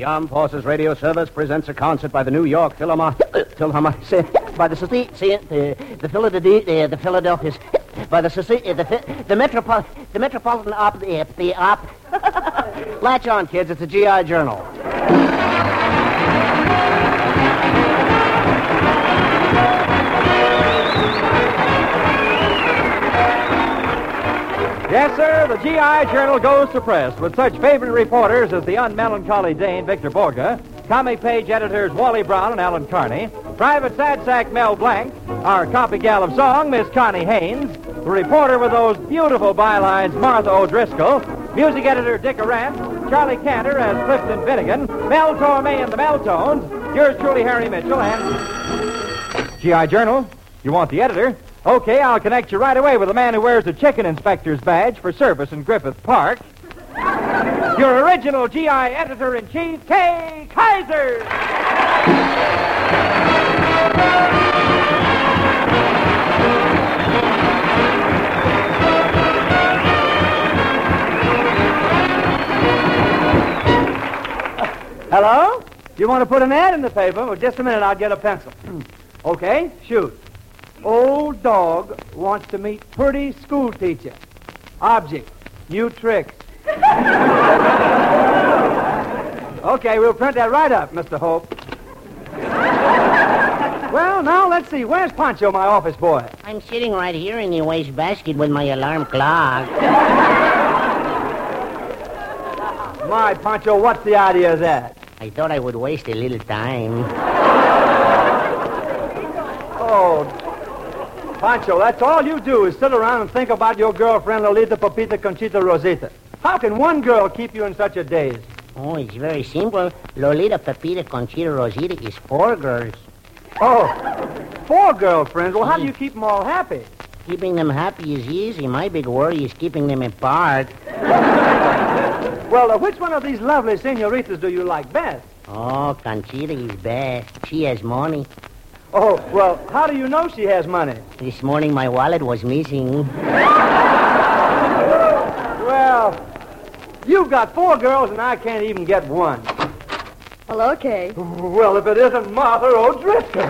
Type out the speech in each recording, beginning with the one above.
Armed Forces Radio Service presents a concert by the New York Philharmonic, by the Philadelphia, by the Metropolitan Opera, Latch on, kids, it's a GI Journal. Yes, sir, the GI Journal goes to press with such favorite reporters as the unmelancholy Dane Victor Borga, comic page editors Wally Brown and Alan Carney, Private Sad Sack Mel Blanc, our copy gal of song, Miss Connie Haynes, the reporter with those beautiful bylines, Martha O'Driscoll, music editor Dick Arant, Charlie Cantor as Clifton Finnegan, Mel Tormé and the Meltones, yours truly, Harry Mitchell, and... GI Journal, you want the editor? Okay, I'll connect you right away with a man who wears a chicken inspector's badge for service in Griffith Park. Your original GI editor-in-chief, Kay Kaiser! Hello? You want to put an ad in the paper? Well, just a minute, I'll get a pencil. Okay, shoot. Old dog wants to meet pretty school teacher. Object, new tricks. Okay, we'll print that right up, Mr. Hope. Well, now, let's see. Where's Pancho, my office boy? I'm sitting right here in the wastebasket with my alarm clock. My, Pancho, what's the idea of that? I thought I would waste a little time. Oh, Pancho, that's all you do is sit around and think about your girlfriend, Lolita, Pepita, Conchita, Rosita. How can one girl keep you in such a daze? Oh, it's very simple. Lolita, Pepita, Conchita, Rosita is 4 girls. Oh, 4 girlfriends? Well, how do you keep them all happy? Keeping them happy is easy. My big worry is keeping them apart. Well, which one of these lovely senoritas do you like best? Oh, Conchita is best. She has money. Oh, well, how do you know she has money? This morning my wallet was missing. Well, you've got 4 girls and I can't even get one. Hello, Kay. Well, if it isn't Martha O'Driscoll.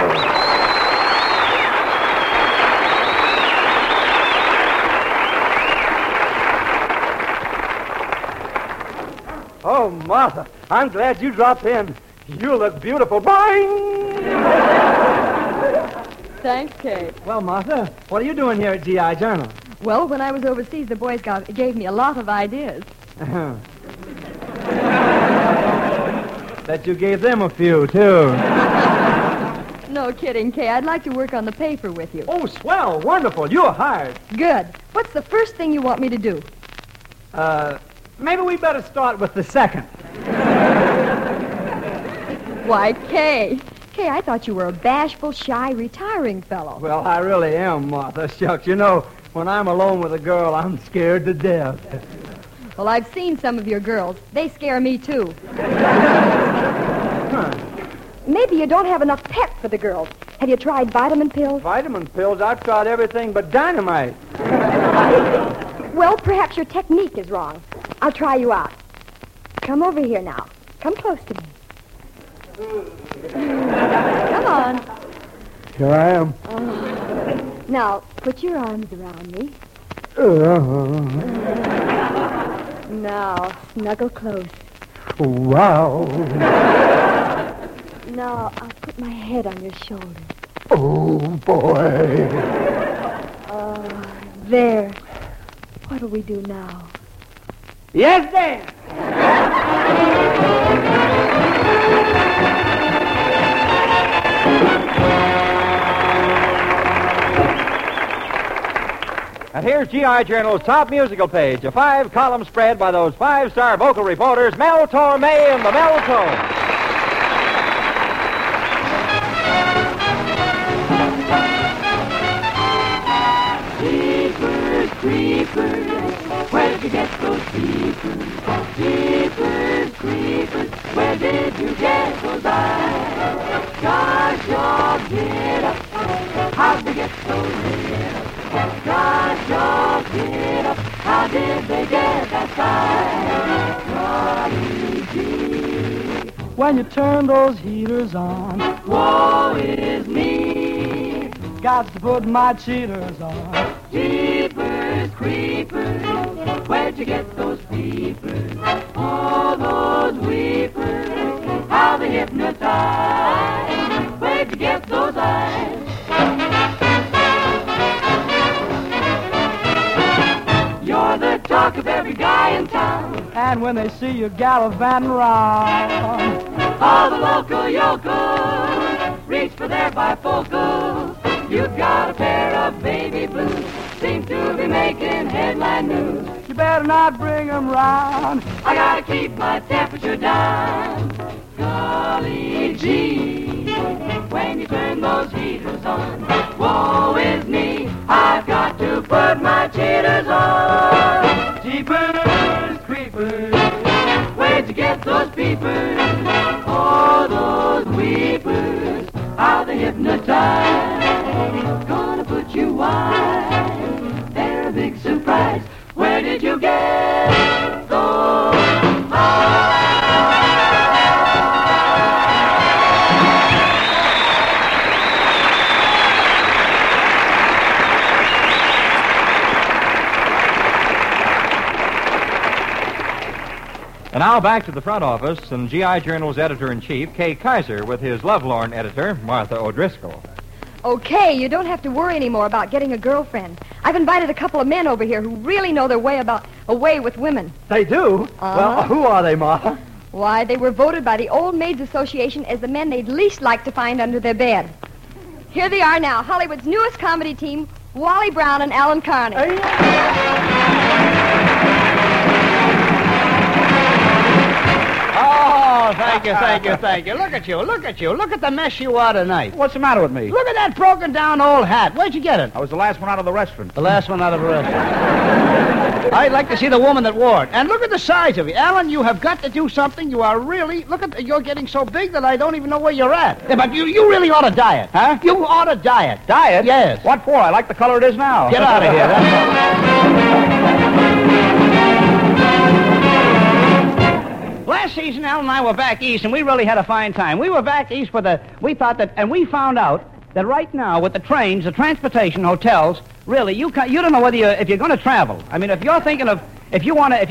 Oh, Martha, I'm glad you dropped in. You look beautiful. Boing! Thanks, Kay. Well, Martha, what are you doing here at GI Journal? Well, when I was overseas, the boys gave me a lot of ideas. Bet you gave them a few, too. No kidding, Kay. I'd like to work on the paper with you. Oh, swell. Wonderful. You're hired. Good. What's the first thing you want me to do? Maybe we better start with the second. Why, Kay. Kay, I thought you were a bashful, shy, retiring fellow. Well, I really am, Martha. Shucks, you know, when I'm alone with a girl, I'm scared to death. Well, I've seen some of your girls. They scare me, too. Maybe you don't have enough pep for the girls. Have you tried vitamin pills? Vitamin pills? I've tried everything but dynamite. Well, perhaps your technique is wrong. I'll try you out. Come over here now. Come close to me. Come on. Here I am. Now, put your arms around me. Now, snuggle close. Wow. Now, I'll put my head on your shoulder. Oh, boy. There. What'll we do now? Yes, Dan. And here's GI Journal's top musical page, a 5-column spread by those 5-star vocal reporters, Mel Tormé and the Meltones. Jeepers, creepers, where'd you get those jeepers? Jeepers, creepers, where did you get those eyes? Gosh, y'all get up, how'd they get so lit up? Gosh, y'all get up, how did they get that size? Prodigy, when you turn those heaters on. Woe is me. Got to put my cheaters on. Jeepers creepers, where'd you get those peepers? Oh, those weepers, how they hypnotize. Where'd you get those eyes? You're the talk of every guy in town. And when they see you gallivanting around, All the local yokels reach for their bifocals. You've got a pair of baby blues, seem to be making headline news. you better not bring 'em round. I gotta keep my temperature down. Golly gee, when you turn those heaters on, woe is me, I've got to put my cheaters on. Jeepers creepers, where'd you get those peepers? Oh, those weepers, how they hypnotize. Gonna put you wise, they're a big surprise. Where did you get those eyes? And now back to the front office and GI Journal's editor-in-chief, Kay Kaiser, with his lovelorn editor, Martha O'Driscoll. Okay, you don't have to worry anymore about getting a girlfriend. I've invited a couple of men over here who really know their way with women. They do? Well, who are they, Martha? Why, they were voted by the Old Maids Association as the men they'd least like to find under their bed. Here they are now, Hollywood's newest comedy team, Wally Brown and Alan Carney. Oh, thank you. Look at you. Look at the mess you are tonight. What's the matter with me? Look at that broken down old hat. Where'd you get it? I was the last one out of the restaurant. The last one out of the restaurant. I'd like to see the woman that wore it. And look at the size of you. Alan, you have got to do something. You are really... You're getting so big that I don't even know where you're at. Yeah, but you really ought to diet. Huh? You ought to diet. Diet? Yes. What for? I like the color it is now. Get out of here. Last season, Alan and I were back east, and we really had a fine time. We were back east we thought that, and we found out that right now with the trains, the transportation, hotels, really, you don't know if you're going to travel. I mean, if you're thinking of, I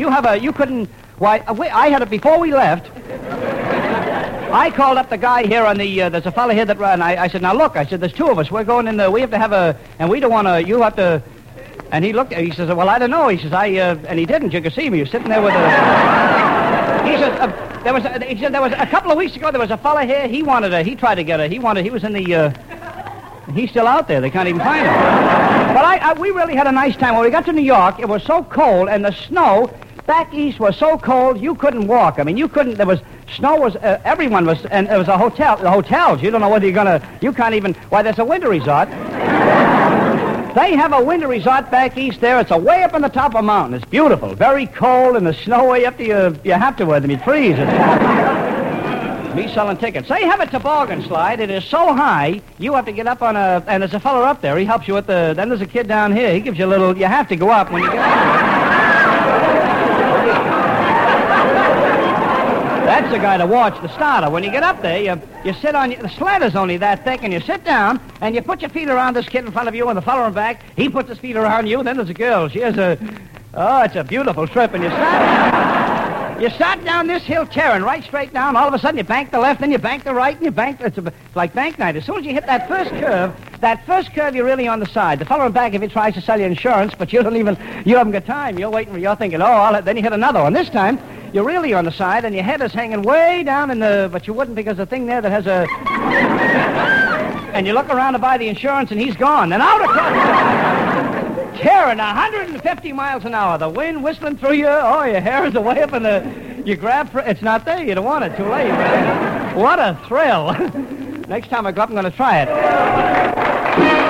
had it before we left. I called up the guy here on there's a fellow here that ran. I said, now look, there's two of us. We're going in we have to have and we don't want to, you have to, and he looked, he says, well, I don't know. He says, and he didn't. You could see me. He was sitting there with he said, there was a couple of weeks ago, there was a fella here, he was in he's still out there, they can't even find him. But we really had a nice time. When we got to New York, it was so cold, and the snow back east was so cold, you couldn't walk. I mean, snow was, everyone was, and it was the hotels, you don't know whether you can't even, there's a winter resort. They have a winter resort back east there. It's way up on the top of a mountain. It's beautiful. Very cold, and the snow way up to you have to wear them. You'd freeze. Me selling tickets. They have a toboggan slide. It is so high, you have to get up and there's a fellow up there. He helps you with then there's a kid down here. He gives you a little, you have to go up when you get up. That's the guy to watch the starter. When you get up there, you sit on... The slatter's only that thick, and you sit down, and you put your feet around this kid in front of you, and the fellow in back, he puts his feet around you, and then there's a girl. She has it's a beautiful trip, and you start down this hill tearing right straight down. All of a sudden, you bank the left, then you bank the right, and you bank... It's like bank night. As soon as you hit that first curve, you're really on the side. The fellow in back, if he tries to sell you insurance, but you haven't got time. You're waiting, you're thinking, then you hit another one. This time... You're really on the side, and your head is hanging way down but you wouldn't because the thing there that has a... And you look around to buy the insurance, and he's gone. And out across... Tearing 150 miles an hour. The wind whistling through you. Oh, your hair is away up, and you grab for... It's not there. You don't want it. Too late. What a thrill. Next time I go up, I'm going to try it.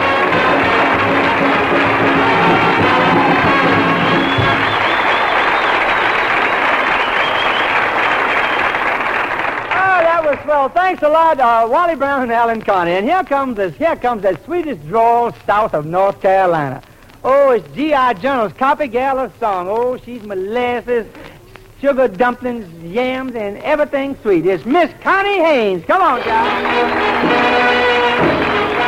Well, thanks a lot, Wally Brown and Alan Carney. And here comes that sweetest drawl south of North Carolina. Oh, it's G.I. Journal's Copy Gal song. Oh, she's molasses, sugar dumplings, yams, and everything sweet. It's Miss Connie Haynes. Come on, y'all.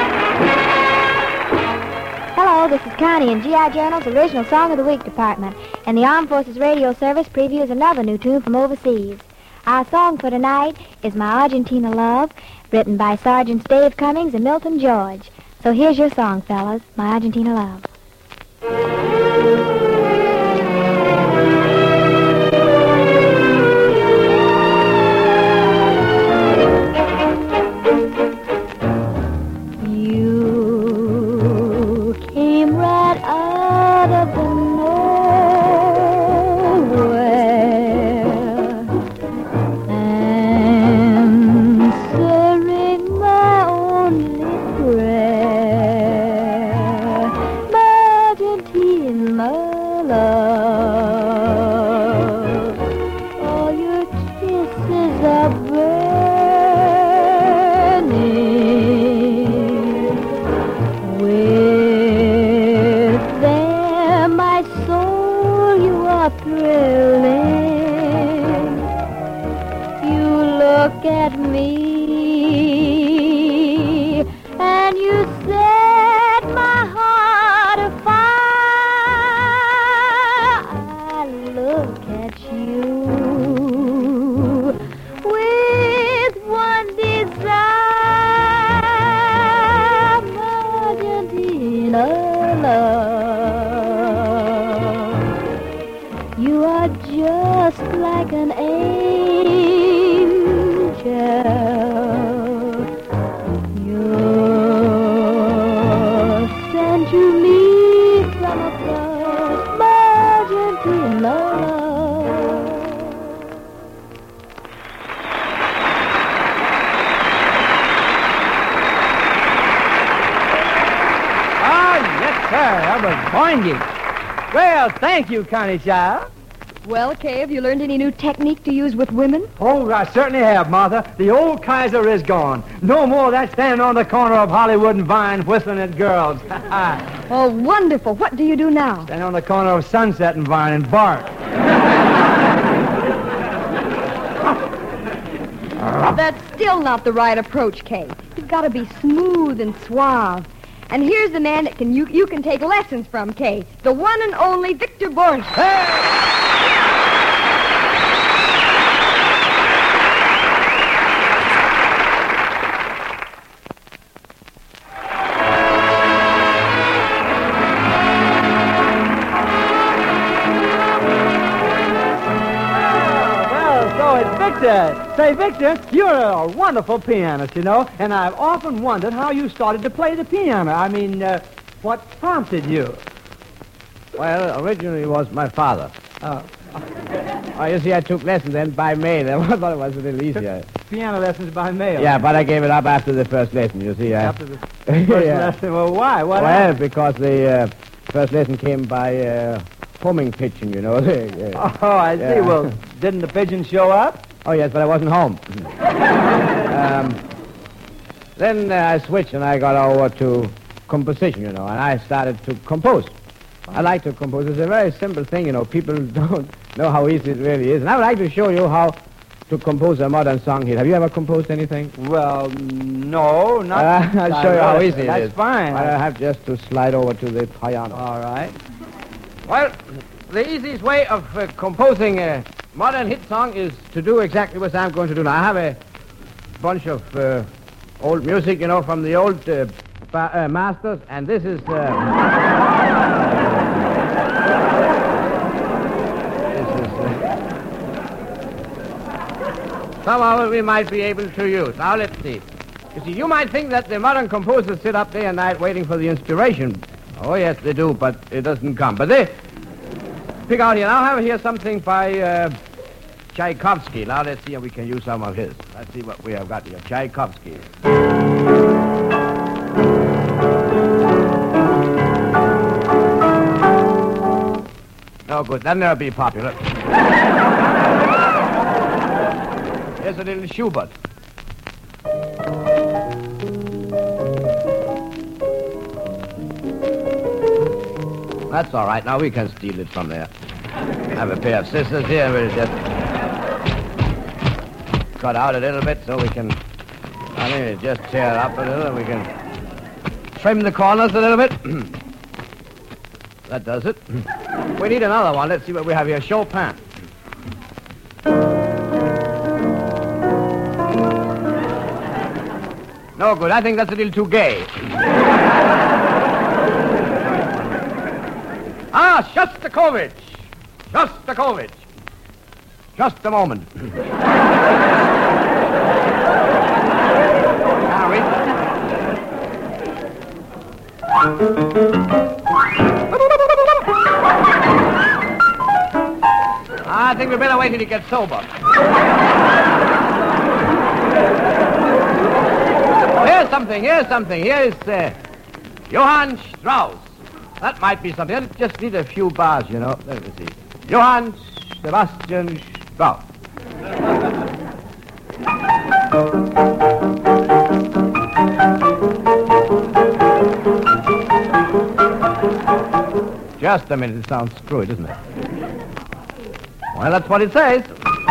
Hello, this is Connie in G.I. Journal's Original Song of the Week department, and the Armed Forces Radio Service previews another new tune from overseas. Our song for tonight is My Argentina Love, written by Sergeants Dave Cummings and Milton George. So here's your song, fellas, My Argentina Love. Well, thank you, Connie child. Well, Kay, have you learned any new technique to use with women? Oh, I certainly have, Martha. The old Kaiser is gone. No more of that standing on the corner of Hollywood and Vine whistling at girls. Oh, wonderful. What do you do now? Stand on the corner of Sunset and Vine and bark. That's still not the right approach, Kay. You've got to be smooth and suave. And here's the man that you can take lessons from, Kay. The one and only Victor Borge. Say, Victor, you're a wonderful pianist, you know, and I've often wondered how you started to play the piano. I mean, what prompted you? Well, originally it was my father. Oh, you see, I took lessons then by mail. I thought it was a little easier. Piano lessons by mail? Yeah, but I gave it up after the first lesson, you see. After the first lesson? Well, why? What happened? Because the first lesson came by homing pigeon, you know. Oh, I see. Yeah. Well, didn't the pigeon show up? Oh, yes, but I wasn't home. Then I switched and I got over to composition, you know, and I started to compose. I like to compose. It's a very simple thing, you know. People don't know how easy it really is. And I would like to show you how to compose a modern song hit. Have you ever composed anything? Well, no, not... I'll show you how easy it is. That's fine. I have just to slide over to the piano. All right. Well, the easiest way of composing a modern hit song is to do exactly what I'm going to do now. I have a bunch of old music, you know, from the old masters, and this is... somehow we might be able to use. Now, let's see. You see, you might think that the modern composers sit up day and night waiting for the inspiration. Oh, yes, they do, but it doesn't come. But they pick out here. Now, I have here something by Tchaikovsky. Now, let's see if we can use some of his. Let's see what we have got here. Tchaikovsky. Oh, good. Then they'll be popular. Here's a little Schubert. That's all right. Now we can steal it from there. have a pair of scissors here. We'll just cut out a little bit so we can, just tear up a little and we can trim the corners a little bit. That does it. We need another one. Let's see what we have here. Chopin. No good. I think that's a little too gay. Shostakovich. Shostakovich. Just a moment. I think we better wait till he gets sober. Here's something. Here is Johann Strauss. That might be something. I just need a few bars, you know. Let me see. Johann Sebastian Strauss. Just a minute. It sounds screwy, doesn't it? Well, that's what it says.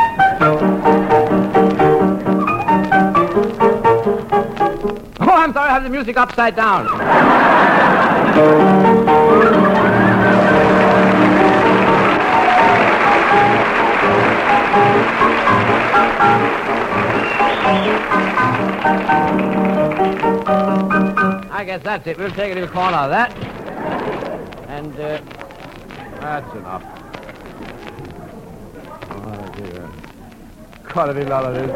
Oh, I'm sorry. I have the music upside down. I guess that's it. We'll take a little corner of that. And, that's enough. Oh, dear. Got a little out of this.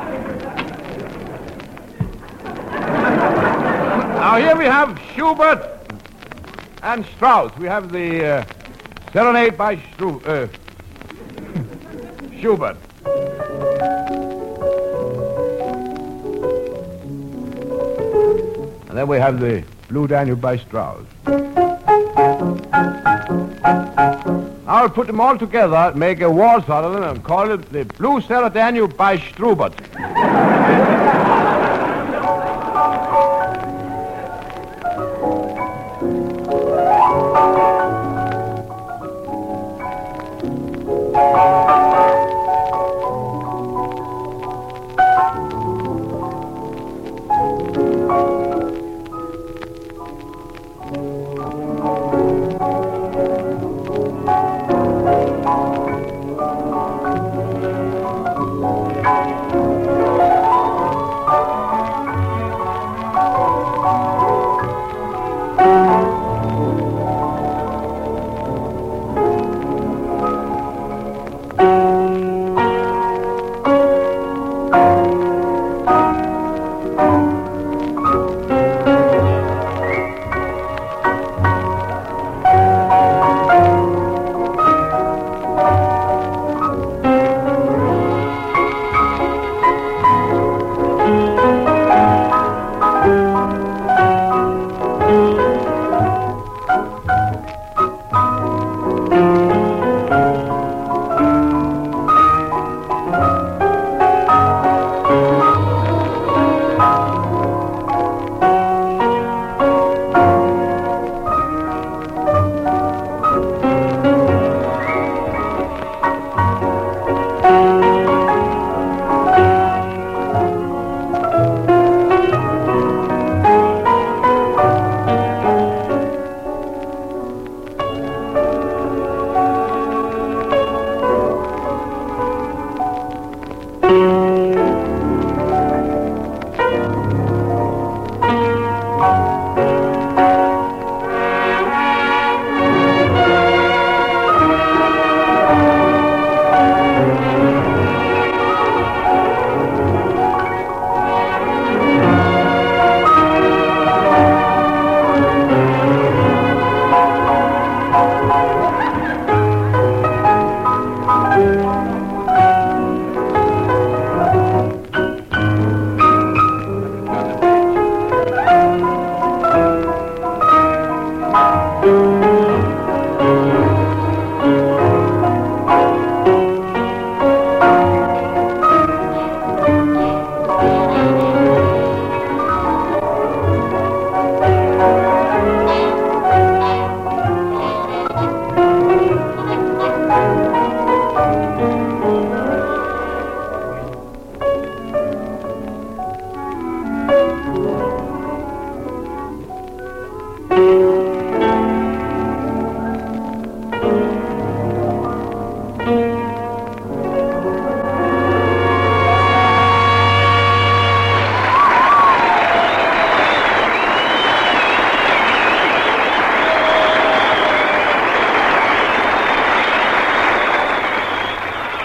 Now, here we have Schubert and Strauss. We have the Serenade by Schubert. And then we have the Blue Danube by Strauss. I'll put them all together, make a waltz out of them, and call it the Blue Sarah Danube by Strubert.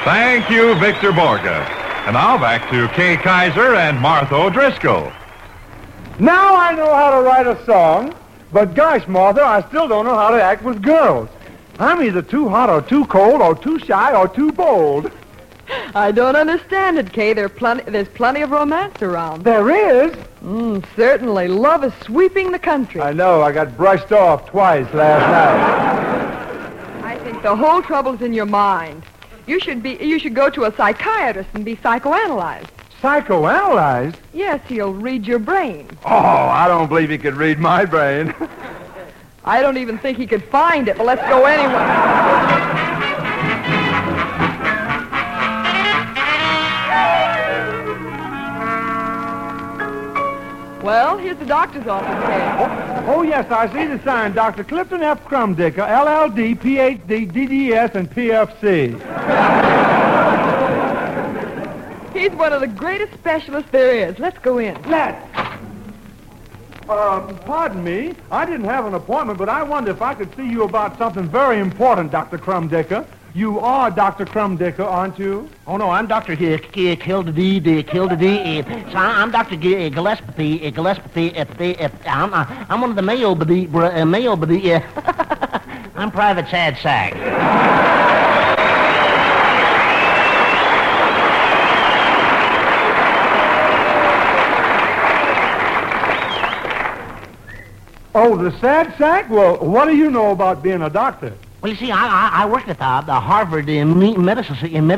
Thank you, Victor Borga. And now back to Kay Kaiser and Martha O'Driscoll. Now I know how to write a song, but gosh, Martha, I still don't know how to act with girls. I'm either too hot or too cold or too shy or too bold. I don't understand it, Kay. There's plenty of romance around. There is? Certainly. Love is sweeping the country. I know. I got brushed off twice last night. I think the whole trouble's in your mind. You should go to a psychiatrist and be psychoanalyzed. Psychoanalyzed? Yes, he'll read your brain. Oh, I don't believe he could read my brain. I don't even think he could find it, but let's go anyway. Well, here's the doctor's office, Kay. Oh, yes, I see the sign. Dr. Clifton F. Crumdicker, LLD, PhD, DDS, and PFC. He's one of the greatest specialists there is. Let's go in. Let's. Pardon me. I didn't have an appointment, but I wonder if I could see you about something very important, Dr. Crumdicker. You are Dr. Crumdicker, aren't you? Oh, no, I'm Dr. Kildee. So I'm Dr. Gillespie. I'm one of the Mayo. I'm Private Sad Sack. Oh, the sad sack? Well, what do you know about being a doctor? Well, you see, I worked at the Harvard medicine.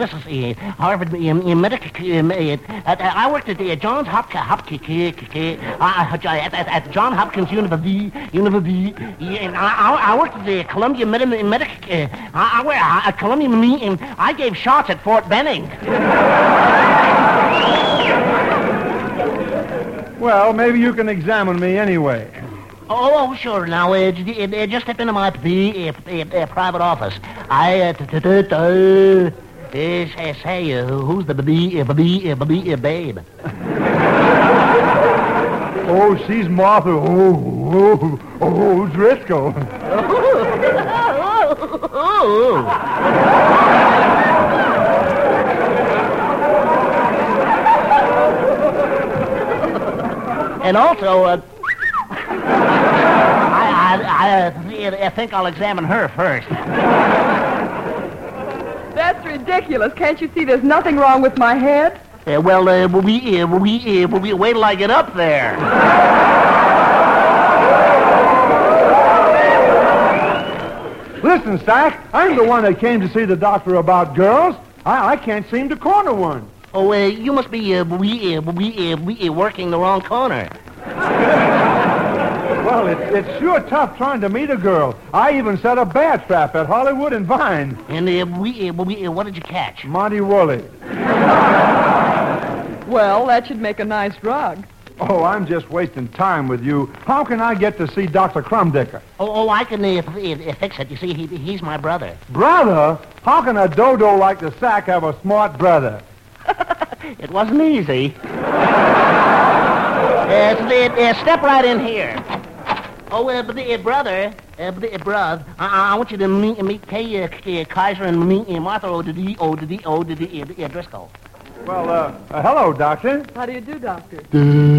I worked at the Johns at Johns Hopkins University. And I worked at the Columbia at Columbia, and I gave shots at Fort Benning. Well, maybe you can examine me anyway. Oh, sure. Now, just step into my private office. Say, who's the babe? Oh, she's Martha. Oh, Driscoll. And also, I think I'll examine her first. That's ridiculous. Can't you see there's nothing wrong with my head? Well, wait till I get up there. Listen, Sack, I'm the one that came to see the doctor about girls. I can't seem to corner one. Oh, you must be working the wrong corner. Well, it's sure tough trying to meet a girl. I even set a bear trap at Hollywood and Vine. And what did you catch? Monty Woolley. Well, that should make a nice rug. Oh, I'm just wasting time with you. How can I get to see Dr. Crumdicker? Oh, I can fix it. You see, he's my brother. Brother? How can a dodo like the Sack have a smart brother? It wasn't easy. Step right in here. Oh, brother, I want you to meet Kay Kaiser and meet Martha O'Driscoll. Well, hello, Doctor. How do you do, Doctor? Oh,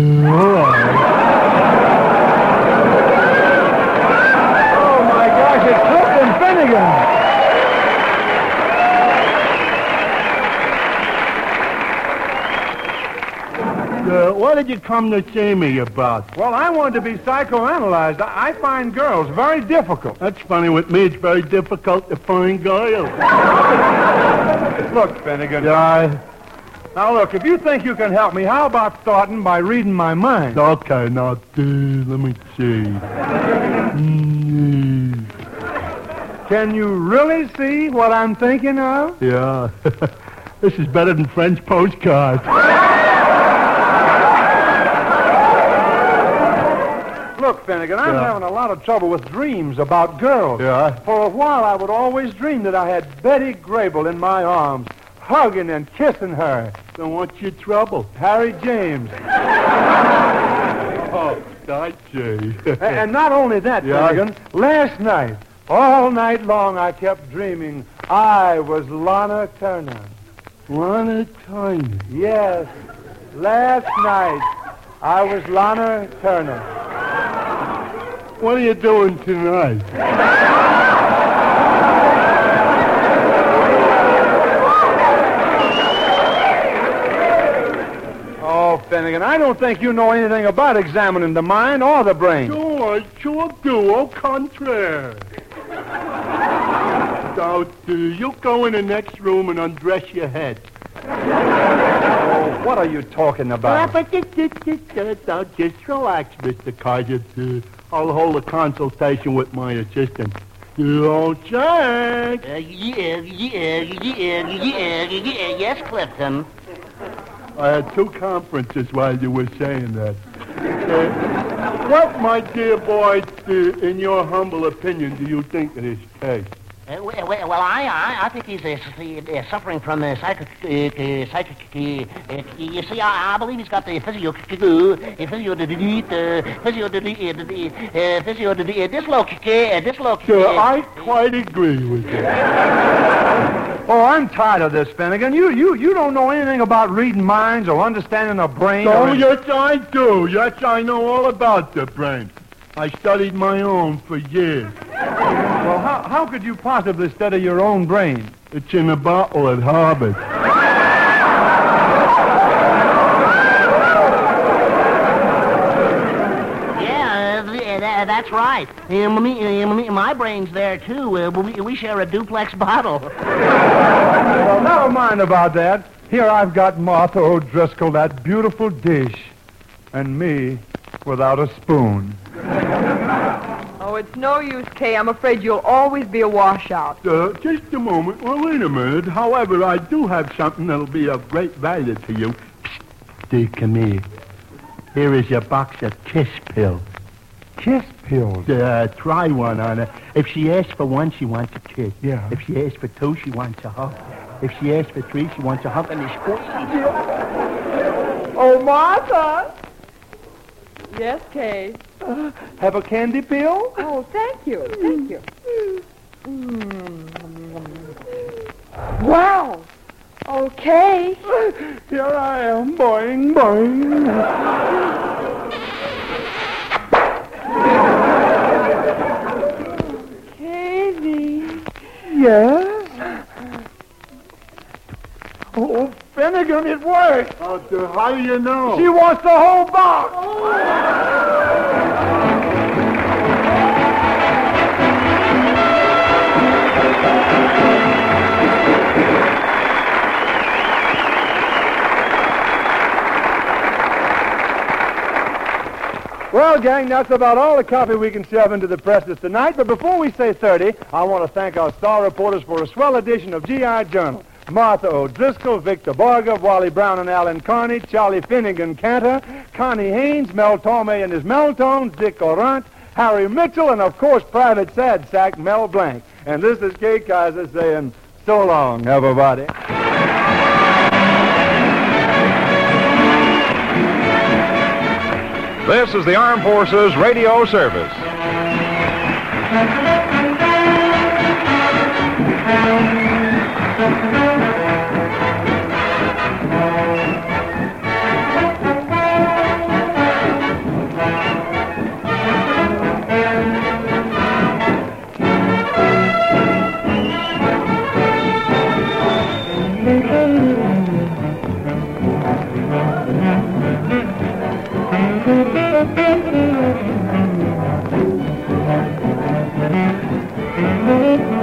my gosh, it's Clifton Finnegan. What did you come to see me about? Well, I wanted to be psychoanalyzed. I find girls very difficult. That's funny. With me, it's very difficult to find girls. Look, Finnegan. Yeah. Now, look, if you think you can help me, how about starting by reading my mind? Okay, now, let me see. Can you really see what I'm thinking of? Yeah. This is better than French postcards. Look, Finnegan, I'm having a lot of trouble with dreams about girls. Yeah? For a while, I would always dream that I had Betty Grable in my arms, hugging and kissing her. So what's your trouble? Harry James. Oh, I see. And not only that, Finnegan, last night, all night long, I kept dreaming I was Lana Turner. Lana Turner. Yes. Last night, I was Lana Turner. What are you doing tonight? Oh, Finnegan, I don't think you know anything about examining the mind or the brain. Sure, I sure do. Au contraire. So, you go in the next room and undress your head. Oh, what are you talking about? Now, just relax, Mr. Kaiser. I'll hold a consultation with my assistant. You'll check. Yes, Clifton. I had 2 conferences while you were saying that. What, my dear boy, in your humble opinion, do you think of this case? Well, I think he's suffering from psychic. You see, I believe he's got the dislocate. Sure, I quite agree with you. Oh, I'm tired of this, Finnegan. You don't know anything about reading minds or understanding a brain. Oh, yes, I do. Yes, I know all about the brain. I studied my own for years. Well, how could you possibly study your own brain? It's in a bottle at Harvard. Yeah, that's right. My brain's there, too. We share a duplex bottle. Well, never mind about that. Here I've got Martha O'Driscoll, that beautiful dish, and me without a spoon. Oh, it's no use, Kay. I'm afraid you'll always be a washout. Just a moment. Well, wait a minute. However, I do have something that'll be of great value to you. Steve, come here. Here is your box of kiss pills. Kiss pills? Try one on her. If she asks for 1, she wants a kiss. Yeah. If she asks for 2, she wants a hug. If she asks for 3, she wants a hug and a squeeze. Oh, Martha! Yes, Kay. Have a candy pill? Oh, thank you. Thank you. Wow. Okay. Here I am, boing, boing. Katie. Yes? Oh, Finnegan, it worked. How do you know? She wants the whole box. Well, gang, that's about all the copy we can shove into the presses tonight. But before we say 30, I want to thank our star reporters for a swell edition of G.I. Journal. Martha O'Driscoll, Victor Borga, Wally Brown and Alan Carney, Charlie Finnegan Cantor, Connie Haynes, Mel Tormey and his Meltones, Dick Orant, Harry Mitchell, and, of course, Private Sad Sack Mel Blanc. And this is Kay Kaiser saying, so long, everybody. This is the Armed Forces Radio Service. Thank you.